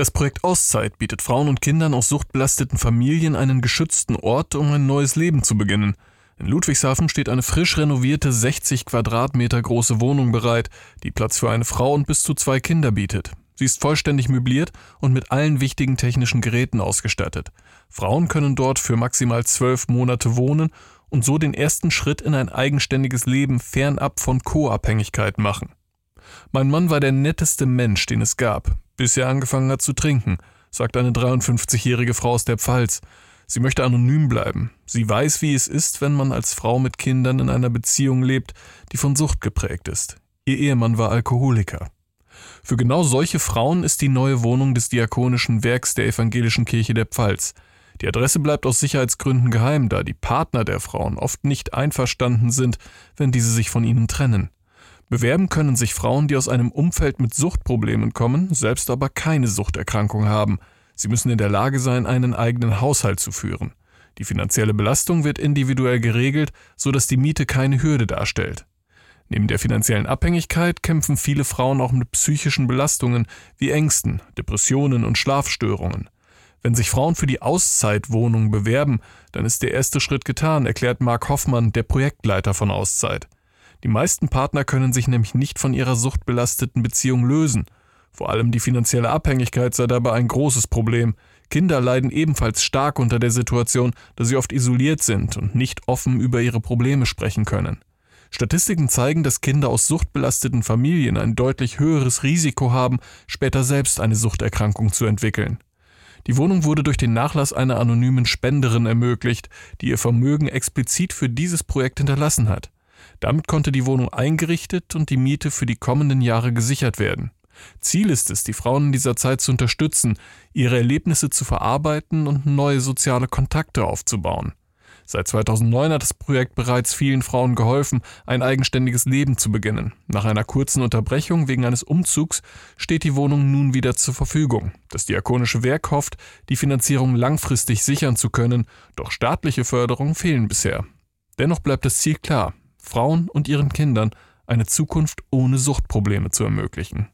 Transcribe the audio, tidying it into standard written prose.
Das Projekt Auszeit bietet Frauen und Kindern aus suchtbelasteten Familien einen geschützten Ort, um ein neues Leben zu beginnen. In Ludwigshafen steht eine frisch renovierte 60 Quadratmeter große Wohnung bereit, die Platz für eine Frau und bis zu 2 Kinder bietet. Sie ist vollständig möbliert und mit allen wichtigen technischen Geräten ausgestattet. Frauen können dort für maximal 12 Monate wohnen und so den ersten Schritt in ein eigenständiges Leben fernab von Co-Abhängigkeit machen. Mein Mann war der netteste Mensch, den es gab, bis er angefangen hat zu trinken, sagt eine 53-jährige Frau aus der Pfalz. Sie möchte anonym bleiben. Sie weiß, wie es ist, wenn man als Frau mit Kindern in einer Beziehung lebt, die von Sucht geprägt ist. Ihr Ehemann war Alkoholiker. Für genau solche Frauen ist die neue Wohnung des Diakonischen Werks der Evangelischen Kirche der Pfalz. Die Adresse bleibt aus Sicherheitsgründen geheim, da die Partner der Frauen oft nicht einverstanden sind, wenn diese sich von ihnen trennen. Bewerben können sich Frauen, die aus einem Umfeld mit Suchtproblemen kommen, selbst aber keine Suchterkrankung haben. Sie müssen in der Lage sein, einen eigenen Haushalt zu führen. Die finanzielle Belastung wird individuell geregelt, sodass die Miete keine Hürde darstellt. Neben der finanziellen Abhängigkeit kämpfen viele Frauen auch mit psychischen Belastungen wie Ängsten, Depressionen und Schlafstörungen. Wenn sich Frauen für die Auszeitwohnung bewerben, dann ist der erste Schritt getan, erklärt Marc Hoffmann, der Projektleiter von Auszeit. Die meisten Partner können sich nämlich nicht von ihrer suchtbelasteten Beziehung lösen. Vor allem die finanzielle Abhängigkeit sei dabei ein großes Problem. Kinder leiden ebenfalls stark unter der Situation, da sie oft isoliert sind und nicht offen über ihre Probleme sprechen können. Statistiken zeigen, dass Kinder aus suchtbelasteten Familien ein deutlich höheres Risiko haben, später selbst eine Suchterkrankung zu entwickeln. Die Wohnung wurde durch den Nachlass einer anonymen Spenderin ermöglicht, die ihr Vermögen explizit für dieses Projekt hinterlassen hat. Damit konnte die Wohnung eingerichtet und die Miete für die kommenden Jahre gesichert werden. Ziel ist es, die Frauen in dieser Zeit zu unterstützen, ihre Erlebnisse zu verarbeiten und neue soziale Kontakte aufzubauen. Seit 2009 hat das Projekt bereits vielen Frauen geholfen, ein eigenständiges Leben zu beginnen. Nach einer kurzen Unterbrechung wegen eines Umzugs steht die Wohnung nun wieder zur Verfügung. Das Diakonische Werk hofft, die Finanzierung langfristig sichern zu können, doch staatliche Förderungen fehlen bisher. Dennoch bleibt das Ziel klar: Frauen und ihren Kindern eine Zukunft ohne Suchtprobleme zu ermöglichen.